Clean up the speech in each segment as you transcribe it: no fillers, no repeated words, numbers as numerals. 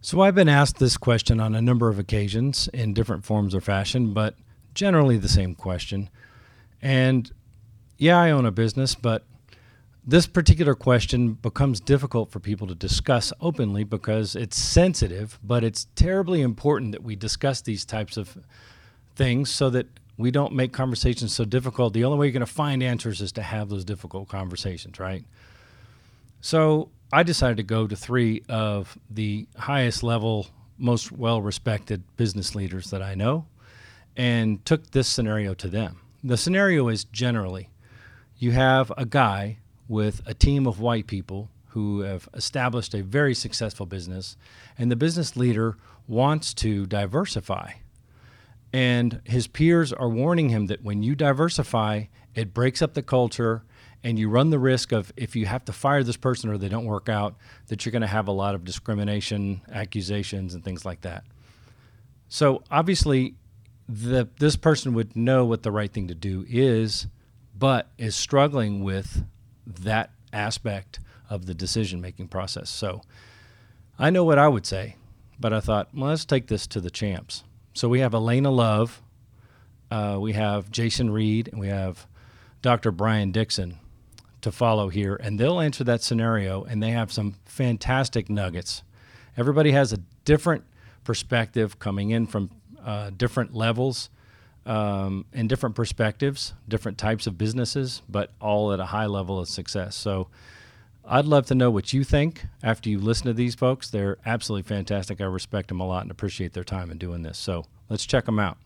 So I've been asked this question on a number of occasions in different forms or fashion, but generally the same question. And yeah, I own a business, but this particular question becomes difficult for people to discuss openly because it's sensitive, but it's terribly important that we discuss these types of things so that we don't make conversations so difficult. The only way you're going to find answers is to have those difficult conversations, right? So I decided to go to three of the highest level, most well respected business leaders that I know and took this scenario to them. The scenario is generally you have a guy with a team of white people who have established a very successful business, and the business leader wants to diversify. And his peers are warning him that when you diversify, it breaks up the culture, and you run the risk of, if you have to fire this person or they don't work out, that you're going to have a lot of discrimination, accusations, and things like that. So obviously, this person would know what the right thing to do is, but is struggling with that aspect of the decision-making process. So I know what I would say, but I thought, well, let's take this to the champs. So we have Elena Love, we have Jason Reed, and we have Dr. Brian Dixon to follow here, and they'll answer that scenario, and they have some fantastic nuggets. Everybody has a different perspective coming in from different levels and different perspectives, different types of businesses, but all at a high level of success. So I'd love to know what you think after you listen to these folks. They're absolutely fantastic. I respect them a lot and appreciate their time in doing this. So let's check them out.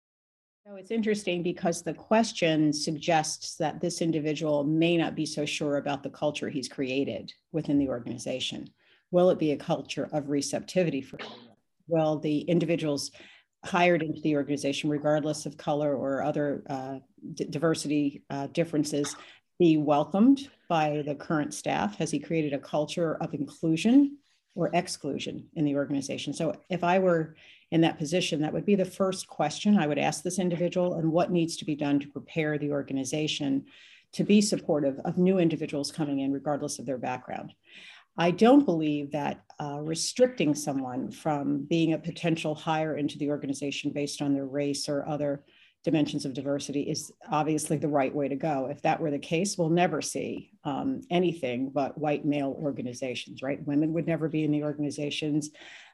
So it's interesting because the question suggests that this individual may not be so sure about the culture he's created within the organization. Will it be a culture of receptivity for him? Will the individuals hired into the organization, regardless of color or other diversity differences, be welcomed by the current staff? Has he created a culture of inclusion or exclusion in the organization? So if I were in that position, that would be the first question I would ask this individual, and what needs to be done to prepare the organization to be supportive of new individuals coming in, regardless of their background. I don't believe that restricting someone from being a potential hire into the organization based on their race or other dimensions of diversity is obviously the right way to go. If that were the case, we'll never see anything but white male organizations, right? Women would never be in the organizations.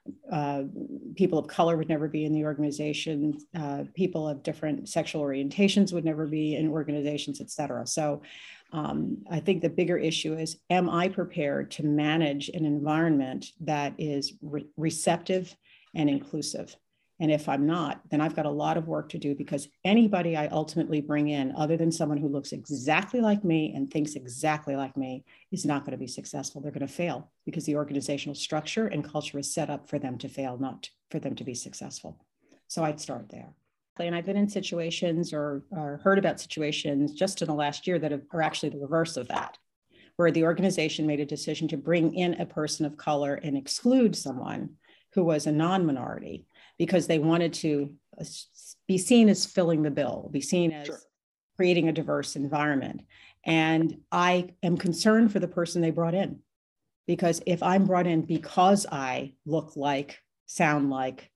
People of color would never be in the organization. People of different sexual orientations would never be in organizations, et cetera. So I think the bigger issue is, am I prepared to manage an environment that is receptive and inclusive? And if I'm not, then I've got a lot of work to do, because anybody I ultimately bring in, other than someone who looks exactly like me and thinks exactly like me, is not going to be successful. They're going to fail because the organizational structure and culture is set up for them to fail, not for them to be successful. So I'd start there. And I've been in situations or heard about situations just in the last year that are actually the reverse of that, where the organization made a decision to bring in a person of color and exclude someone who was a non-minority, because they wanted to be seen as filling the bill, be seen as creating a diverse environment. And I am concerned for the person they brought in, because if I'm brought in because I look like, sound like,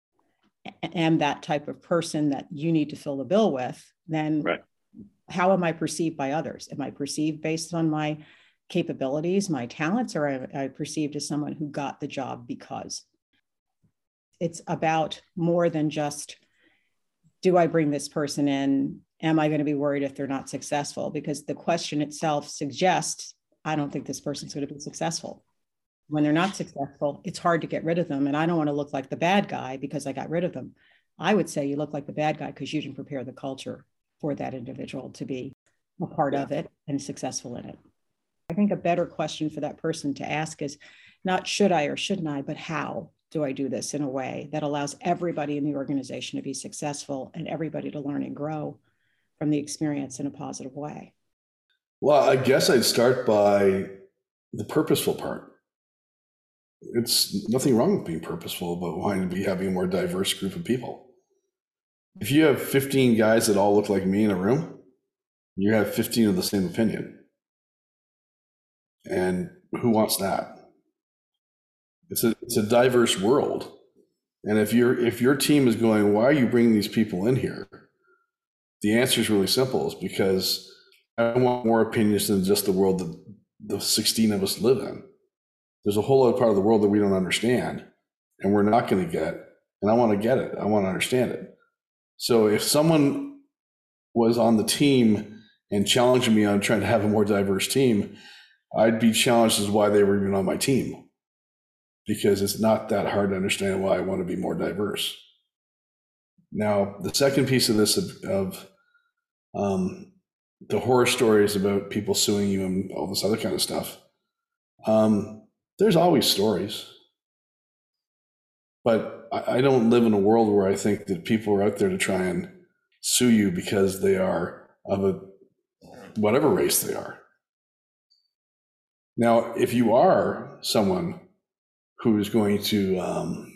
am that type of person that you need to fill the bill with, then how am I perceived by others? Am I perceived based on my capabilities, my talents, or am I perceived as someone who got the job because? It's about more than just, do I bring this person in? Am I going to be worried if they're not successful? Because the question itself suggests, I don't think this person's going to be successful. When they're not successful, it's hard to get rid of them. And I don't want to look like the bad guy because I got rid of them. I would say you look like the bad guy because you didn't prepare the culture for that individual to be a part of it and successful in it. I think a better question for that person to ask is not should I or shouldn't I, but how do I do this in a way that allows everybody in the organization to be successful and everybody to learn and grow from the experience in a positive way? Well, I guess I'd start by the purposeful part. It's nothing wrong with being purposeful, but wanting to be having a more diverse group of people. If you have 15 guys that all look like me in a room, you have 15 of the same opinion. And who wants that? It's a diverse world. And if your team is going, why are you bringing these people in here? The answer is really simple. It's because I want more opinions than just the world that the 16 of us live in. There's a whole other part of the world that we don't understand and we're not going to get. And I want to get it. I want to understand it. So if someone was on the team and challenging me on trying to have a more diverse team, I'd be challenged as why they were even on my team. Because it's not that hard to understand why I want to be more diverse. Now, the second piece of this of the horror stories about people suing you and all this other kind of stuff, there's always stories. But I don't live in a world where I think that people are out there to try and sue you because they are of a whatever race they are. Now, if you are someone who is going to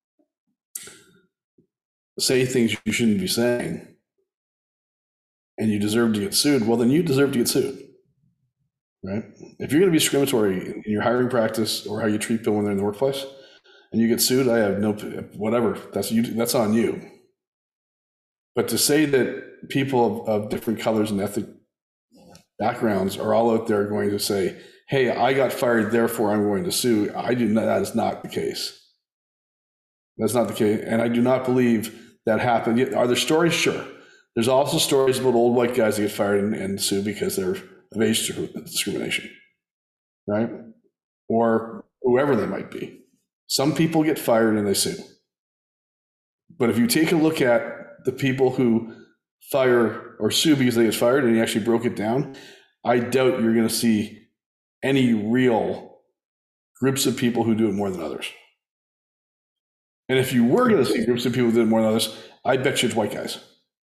say things you shouldn't be saying and you deserve to get sued, well, then you deserve to get sued, right? If you're going to be discriminatory in your hiring practice or how you treat people when they're in the workplace and you get sued, I have no, whatever, that's on you. But to say that people of different colors and ethnic backgrounds are all out there going to say, hey, I got fired, therefore I'm going to sue. That is not the case. That's not the case. And I do not believe that happened. Are there stories? Sure. There's also stories about old white guys that get fired and sue because they're of age discrimination, right? Or whoever they might be. Some people get fired and they sue. But if you take a look at the people who fire or sue because they get fired and you actually broke it down, I doubt you're going to see any real groups of people who do it more than others. And if you were going to see groups of people who do it more than others, I bet you it's white guys.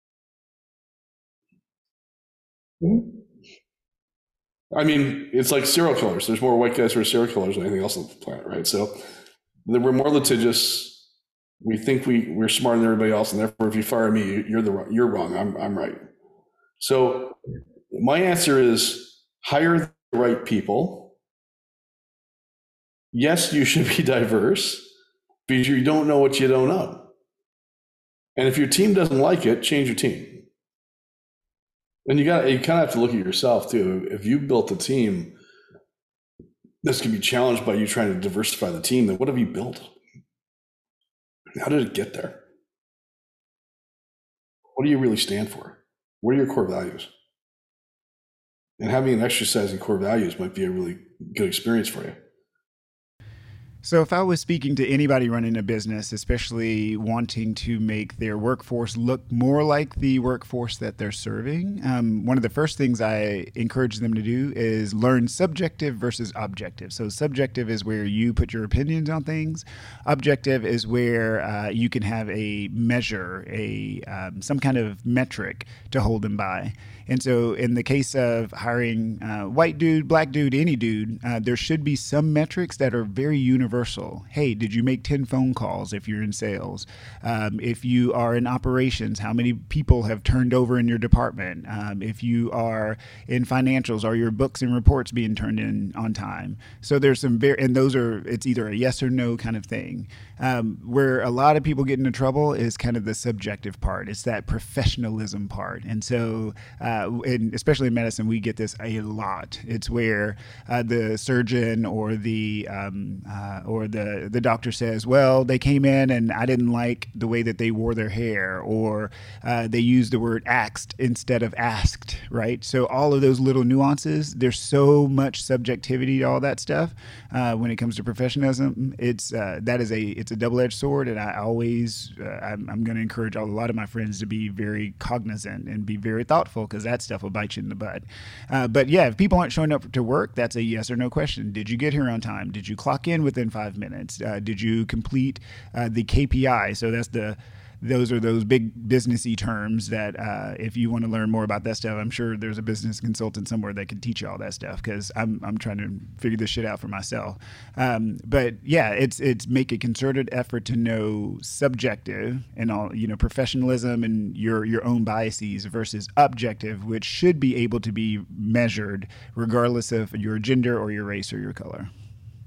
I mean, it's like serial killers. There's more white guys who are serial killers than anything else on the planet, right? So we're more litigious. We think we're smarter than everybody else, and therefore, if you fire me, you're wrong. I'm right. So my answer is hire the right people. Yes, you should be diverse because you don't know what you don't know. And if your team doesn't like it, change your team. And you kind of have to look at yourself too. If you built a team that's going to be challenged by you trying to diversify the team, then what have you built? How did it get there? What do you really stand for? What are your core values? And having an exercise in core values might be a really good experience for you. So if I was speaking to anybody running a business, especially wanting to make their workforce look more like the workforce that they're serving, one of the first things I encourage them to do is learn subjective versus objective. So subjective is where you put your opinions on things. Objective is where you can have a measure, some kind of metric to hold them by. And so in the case of hiring white dude, black dude, any dude, there should be some metrics that are very universal. Hey, did you make 10 phone calls if you're in sales? If you are in operations, how many people have turned over in your department? If you are in financials, are your books and reports being turned in on time? So there's some and those are, it's either a yes or no kind of thing. Where a lot of people get into trouble is kind of the subjective part. It's that professionalism part. And so, and especially in medicine, we get this a lot. It's where the surgeon or the doctor says, well, they came in and I didn't like the way that they wore their hair, or they used the word axed instead of asked, right? So all of those little nuances, there's so much subjectivity to all that stuff when it comes to professionalism. It's a double-edged sword, and I always I'm going to encourage a lot of my friends to be very cognizant and be very thoughtful, because that stuff will bite you in the butt. But yeah, if people aren't showing up to work, that's a yes or no question. Did you get here on time? Did you clock in within 5 minutes? Did you complete the KPI? So those are those big businessy terms that if you want to learn more about that stuff, I'm sure there's a business consultant somewhere that can teach you all that stuff, because I'm trying to figure this shit out for myself. But yeah, it's make a concerted effort to know subjective and all, professionalism and your own biases versus objective, which should be able to be measured regardless of your gender or your race or your color.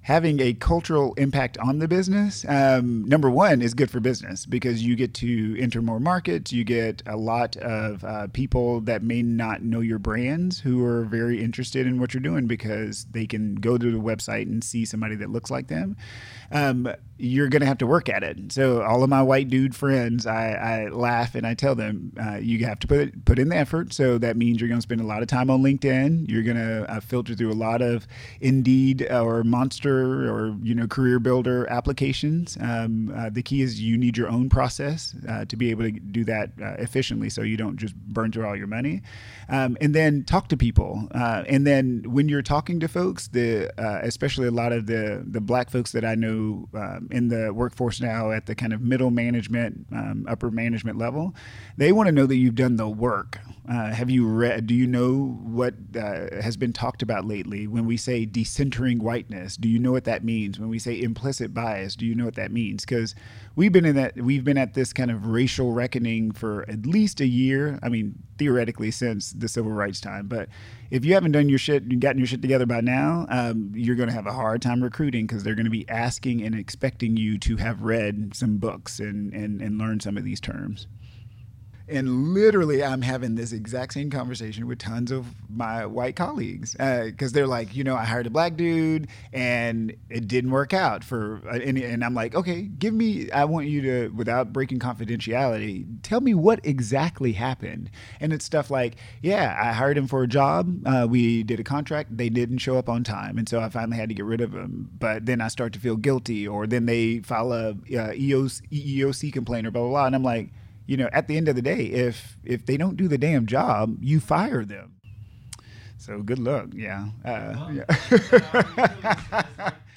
having a cultural impact on the business, number one, is good for business because you get to enter more markets. You get a lot of people that may not know your brands who are very interested in what you're doing because they can go to the website and see somebody that looks like them. You're going to have to work at it. So all of my white dude friends, I laugh and I tell them, you have to put in the effort. So that means you're going to spend a lot of time on LinkedIn. You're going to filter through a lot of Indeed or Monster or, Career Builder applications. The key is you need your own process to be able to do that efficiently so you don't just burn through all your money. And then talk to people. And then when you're talking to folks, especially a lot of the black folks that I know in the workforce now at the kind of middle management, upper management level, they want to know that you've done the work. Have you read? Do you know what has been talked about lately? When we say decentering whiteness, do you know what that means? When we say implicit bias, do you know what that means? Because we've been at this kind of racial reckoning for at least a year. I mean, theoretically since the civil rights time. But if you haven't done your shit and gotten your shit together by now, you're going to have a hard time recruiting because they're going to be asking and expecting you to have read some books and learn some of these terms. And literally, I'm having this exact same conversation with tons of my white colleagues because they're like, I hired a black dude and it didn't work out and I'm like, okay, I want you to, without breaking confidentiality, tell me what exactly happened. And it's stuff like, yeah, I hired him for a job. We did a contract. They didn't show up on time. And so I finally had to get rid of him. But then I start to feel guilty, or then they file a EEOC complaint or blah, blah, blah. And I'm like, at the end of the day, if they don't do the damn job, you fire them. So good luck. Yeah. Yeah.